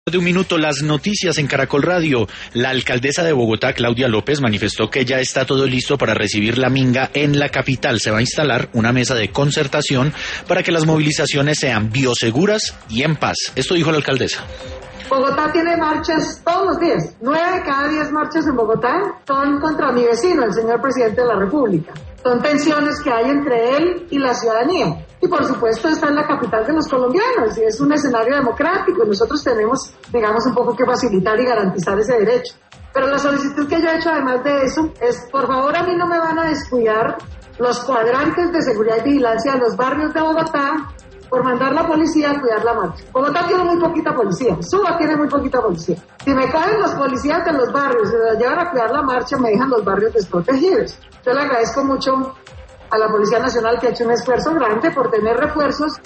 De un minuto, las noticias en Caracol Radio. La alcaldesa de Bogotá, Claudia López, manifestó que ya está todo listo para recibir la minga en la capital. Se va a instalar una mesa de concertación para que las movilizaciones sean bioseguras y en paz. Esto dijo la alcaldesa. Bogotá tiene marchas todos los días. 9 de cada 10 marchas en Bogotá son contra mi vecino, el señor presidente de la República. Son tensiones que hay entre él y la ciudadanía. Y por supuesto está en la capital de los colombianos y es un escenario democrático y nosotros tenemos, digamos, un poco que facilitar y garantizar ese derecho. Pero la solicitud que yo he hecho además de eso es, por favor, a mí no me van a descuidar los cuadrantes de seguridad y vigilancia de los barrios de Bogotá por mandar la policía a cuidar la marcha. Bogotá tiene muy poquita policía, Suba tiene muy poquita policía. Si me caen los policías de los barrios y me llevan a cuidar la marcha, me dejan los barrios desprotegidos. Yo le agradezco mucho a la Policía Nacional que ha hecho un esfuerzo grande por tener refuerzos.